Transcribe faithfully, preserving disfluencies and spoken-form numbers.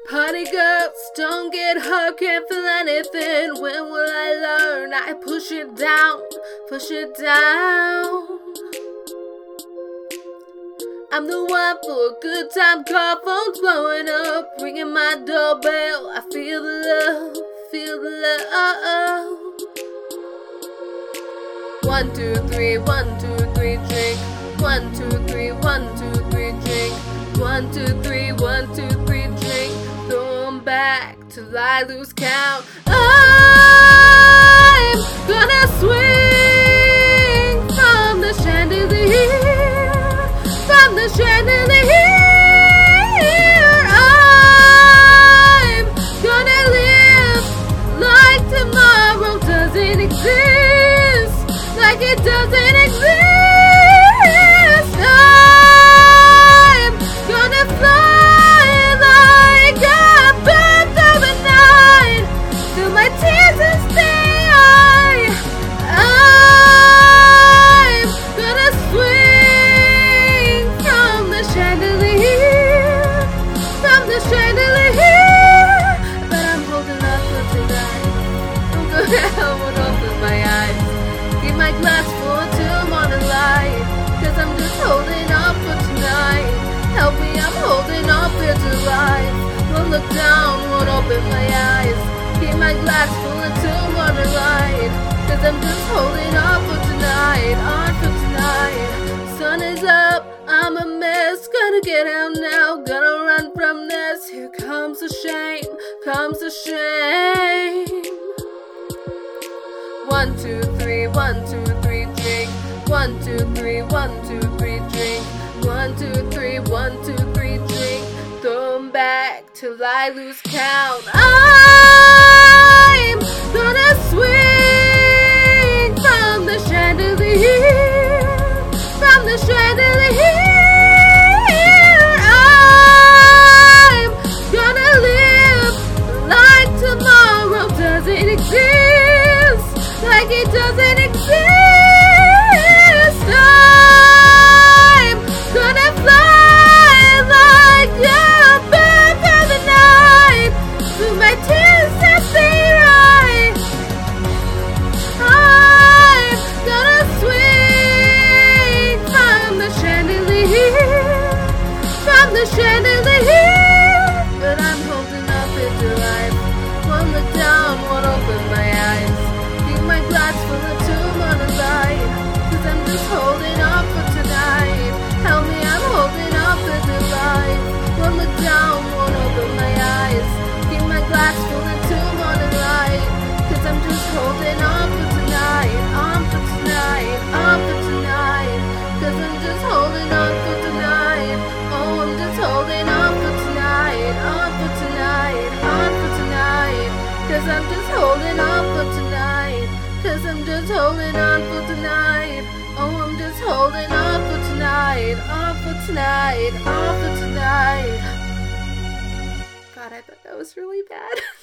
Party girls, don't get hurt, can't feel anything. When will I learn? I push it down, push it down. I'm the one for a good time, car phones blowing up, ringing my doorbell. I feel the love, feel the love. One, two, three, one, two, three, drink. One, two, three, one, two, three, drink. One, two, three, one, two, three, drink. Throw 'em back till I lose count. I'm gonna swing from the chandelier, from the chandelier. I'm gonna live like tomorrow doesn't exist, like it doesn't exist. I'm gonna fly like a bird through the night till my tears are dry. I'm gonna swing from the chandelier, from the chandelier. But I'm holding up for tonight. I'm gonna hold open my eyes, keep my glass full till morning light, 'cause I'm just holding up for tonight. Help me, I'm holding up here to life. Won't look down, won't open my eyes, keep my glass full until morning light, 'cause I'm just holding up for tonight, on for tonight. Sun is up, I'm a mess, gotta get out now, gotta run from this. Here comes the shame, comes the shame. One, two, three, one, two, three, drink. One, two, three, one, two, three, drink. One, two, three, one, two, three, drink. Throw 'em back till I lose count. I'm gonna swing from the chandelier, from the chandelier. I'm gonna live like tomorrow doesn't exist, like it doesn't exist. I'm gonna fly like a bird through the night till my tears set me right. I'm gonna swing from the chandelier, from the chandelier. But I'm holding up into life, won't look down, won't open my eyes, keep my glass full until morning light, 'cause I'm just holding up for tonight. Help me, I'm holding up for the light. Won't look down, won't open my eyes, keep my glass full until morning light, 'cause I'm just holding on for tonight, on for tonight, on for tonight, 'cause I'm just holding on for tonight. Oh, I'm just holding on for tonight, on for tonight, on for tonight, 'cause I'm just holding on for tonight, 'cause I'm just holding on for tonight. Oh, I'm just holding on for tonight, on for tonight, on for tonight. God, I thought that was really bad.